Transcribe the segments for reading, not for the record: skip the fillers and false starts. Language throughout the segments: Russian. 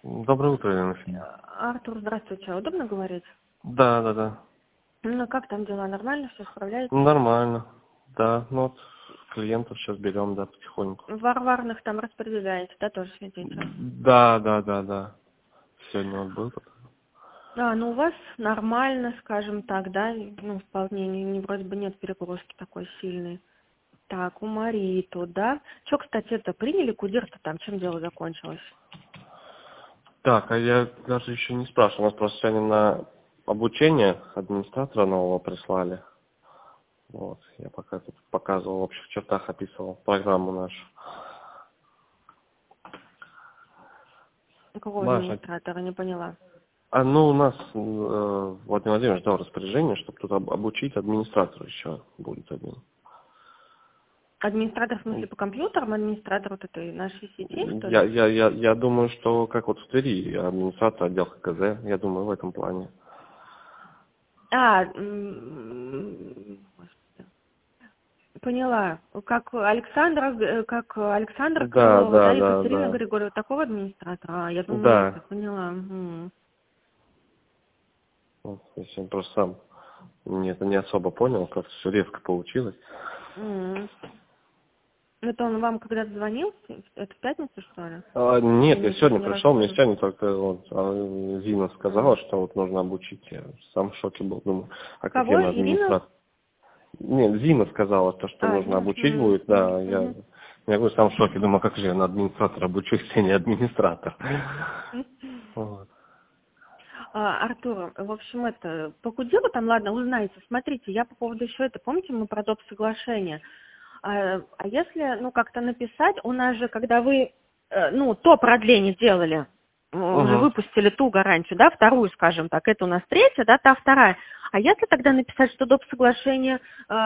Доброе утро, Елена Ефимовна. Артур, здравствуйте. Удобно говорить? Да. Ну, как там дела? Нормально? Все справляетесь? Нормально. Да, ну вот клиентов сейчас берем, да, потихоньку. Варварных там распределяете, да, тоже следите? Да. Сегодня вот был тут. Ну у вас нормально, скажем так, да? Ну, вполне, вроде бы нет перегрузки такой сильной. Так, у Марии тут, да? Что, кстати, это приняли кудир-то там? Чем дело закончилось? Так, а я даже еще не спрашивал. У нас просто сегодня на обучение администратора нового прислали. Вот, я пока тут показывал, в общих чертах описывал программу нашу. Какого Маша, администратора? Не поняла. ну у нас Владимир Владимирович дал распоряжение, чтобы тут обучить администратора еще будет один. Администратор, в смысле, по компьютерам? Администратор вот этой нашей сети, что ли? Я думаю, что как вот в Твери, администратор отдел КЗ, я думаю, в этом плане. Господи. Поняла. Как Александра Крылова, да, Екатерина Да. Григорьева, такого администратора. Я думаю, это, Да. поняла. Мгм. Вот, я просто сам это не особо понял, как все резко получилось. Мгм. Это он вам когда-то звонил? Это в пятницу, что ли? Нет, Или я мне что-то сегодня не пришел, мне рассказывал? сегодня только вот, Зина сказала, что вот нужно обучить. Я сам в шоке был, думаю, а какие Кого? мы Ирина? администраторы? Нет, Зина сказала, то, что нужно Ирина? обучить будет, да, я говорю, сам в шоке, думаю, как же я на администратора обучусь, я не администратор. Вот. Артур, в общем, это, по Кудиру там, ладно, узнаете. Смотрите, я по поводу еще это, помните, мы про доп. Соглашение. А если, как-то написать, у нас же, когда вы, то продление делали, уже Угу. выпустили ту гарантию, да, вторую, скажем так, это у нас третья, да, та вторая. А если тогда написать, что доп. Соглашение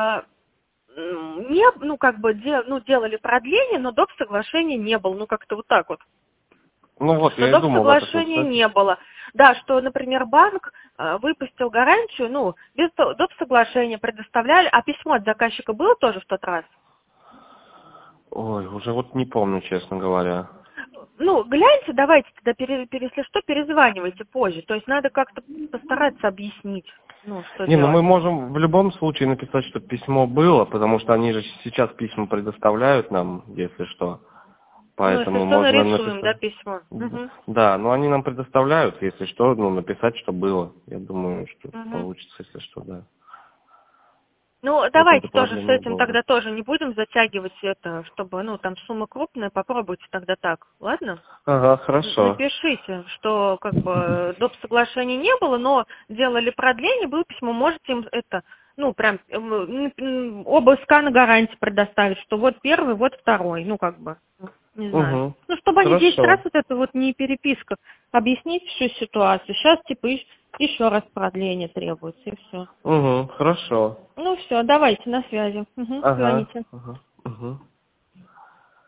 не, делали продление, но доп. Соглашения не было, как-то вот так вот. Ну вот, Что я и доп. думал, да, так Соглашения написать. не было. Да, что, например, банк выпустил гарантию, без доп. Соглашения предоставляли, а письмо от заказчика было тоже в тот раз? Ой, уже вот не помню, честно говоря. Гляньте, давайте тогда, если что, перезванивайте позже. То есть надо как-то постараться объяснить, что Не, ну мы делать. можем в любом случае написать, что письмо было, потому что они же сейчас письма предоставляют нам, если что. Если Поэтому что, можно нарисуем, да, написать. письмо. Мгм. Да, но они нам предоставляют, если что, написать, что было. Я думаю, что Мгм. получится, если что, да. Вот это Давайте тоже с продление этим было. тогда тоже не будем затягивать это, чтобы, там сумма крупная, попробуйте тогда так, ладно? Ага, хорошо. Напишите, что доп. Соглашения не было, но делали продление, было письмо, можете им это, оба скана гарантии предоставить, что вот первый, вот второй, не знаю. Угу. Чтобы они 10 раз Хорошо. вот это вот не переписка, объяснить всю ситуацию. Сейчас еще раз продление требуется, и все. Угу, хорошо. Все, давайте, на связи. Ага. Звоните. Ага. Угу.